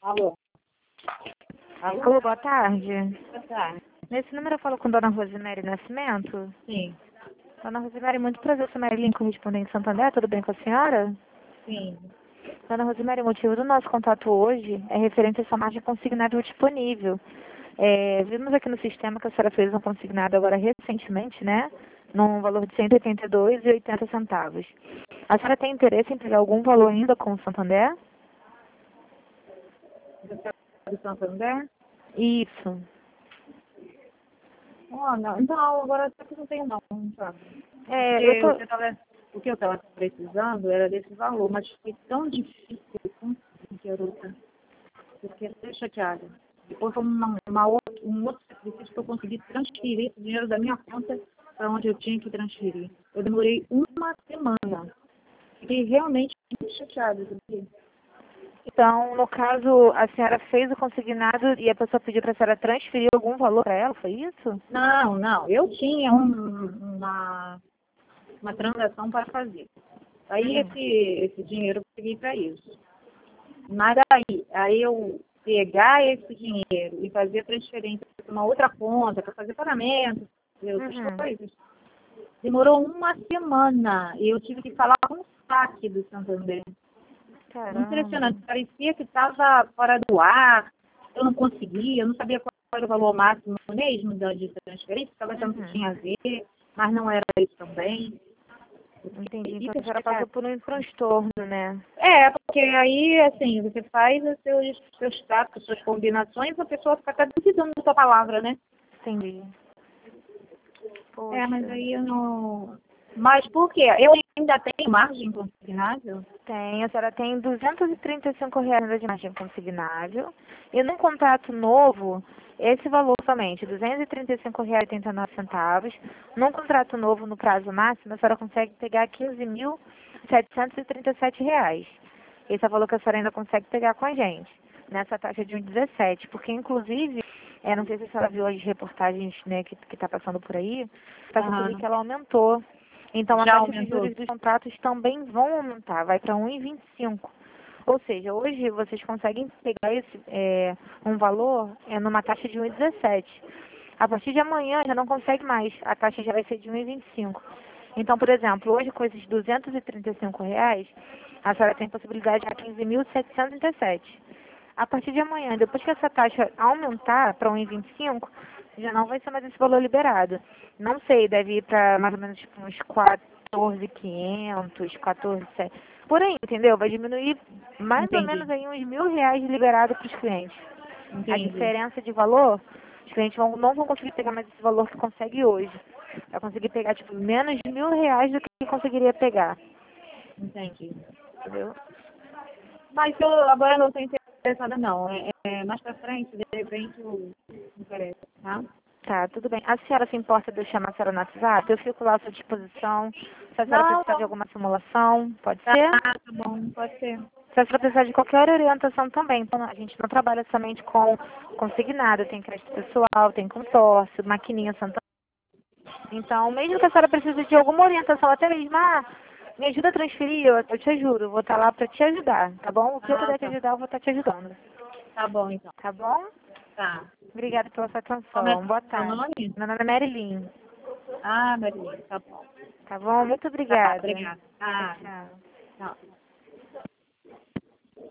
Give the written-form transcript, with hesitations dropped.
Alô? Alô? Alô, boa tarde. Boa tarde. Nesse número eu falo com Dona Rosemary Nascimento. Sim, Dona Rosemary, muito prazer, sou Marilyn, correspondente de Santander, tudo bem com a senhora? sim. Dona Rosemary, o motivo do nosso contato hoje é referente a essa margem consignável disponível. Vimos aqui no sistema que a senhora fez um consignado agora recentemente, né? Num valor de R$ 182,80. A senhora tem interesse em pegar algum valor ainda com o Santander? Você é do Santander? Isso. Oh, não, agora até que não tenho não, sabe? Eu Porque tô... o que eu estava precisando era desse valor, mas foi tão difícil conseguir, garota. Eu fiquei até chateada. Depois foi um outro sacrifício que eu consegui transferir esse dinheiro da minha conta para onde eu tinha que transferir. Eu demorei uma semana. Fiquei realmente muito chateada, sabia? Então, no caso, a senhora fez o consignado e a pessoa pediu para a senhora transferir algum valor para ela, foi isso? Não. Eu tinha uma transação para fazer. Aí esse dinheiro eu peguei para isso. Mas aí eu pegar esse dinheiro e fazer a transferência para uma outra conta, para fazer pagamento, outras coisas, demorou uma semana. E eu tive que falar com o saque do Santander. Caramba. Impressionante. Parecia que estava fora do ar. Eu não conseguia, eu não sabia qual era o valor máximo mesmo de transferência, estava achando que tinha a ver, mas não era isso também. Entendi. Então a senhora passou por um transtorno, né? Porque aí, assim, você faz os seus tratos, as suas combinações, a pessoa fica até duvidando da sua palavra, né? Entendi. Poxa. Mas aí eu não... Mas por quê? Eu ainda tenho margem consignável? Tem, a senhora tem R$ 235 de margem consignável. E num contrato novo, esse valor somente, R$ 235,89. Num contrato novo, no prazo máximo, a senhora consegue pegar R$ 15.737. Esse é o valor que a senhora ainda consegue pegar com a gente, nessa taxa de 1,17. Porque, inclusive, não sei se a senhora viu as reportagens, né, que está passando por aí, está percebendo que ela aumentou. Então, a Já taxa de aumentou? juros dos contratos também vão aumentar, vai para 1,25. Ou seja, hoje vocês conseguem pegar um valor numa taxa de 1,17. A partir de amanhã já não consegue mais, a taxa já vai ser de 1,25. Então, por exemplo, hoje com esses R$ 235, a senhora tem possibilidade de 15.737. A partir de amanhã, depois que essa taxa aumentar para 1,25, já não vai ser mais esse valor liberado. Não sei, deve ir para mais ou menos tipo, uns 14.500, 14.700. Por aí, entendeu? Vai diminuir mais ou menos aí uns R$ 1.000 liberado para os clientes. A diferença de valor, os clientes não vão conseguir pegar mais esse valor que consegue hoje. Vai conseguir pegar tipo menos de R$ 1.000 do que conseguiria pegar. Entendi. Entendeu? Mas eu agora não estou interessada, não. Mais pra frente, de repente, eu me interesso, tá? Tá, tudo bem. A senhora se importa de eu chamar a senhora no WhatsApp? Eu fico lá à sua disposição. Se a senhora precisar de alguma simulação, pode ser? Tá bom, pode ser. Se a senhora precisar de qualquer orientação também. Então, a gente não trabalha somente com consignado, tem crédito pessoal, tem consórcio, maquininha Santander. Então, mesmo que a senhora precise de alguma orientação, até mesmo, me ajuda a transferir, eu te ajudo. Eu vou estar lá para te ajudar, tá bom? O que eu puder te ajudar, eu vou estar te ajudando. Tá bom, então. Tá bom? Tá. Obrigada pela sua Como é atenção. Boa seu tarde. nome? Meu nome é Marilyn. Maria, tá bom. Tá bom? Muito Tá, obrigada. obrigada. Tchau. Tchau.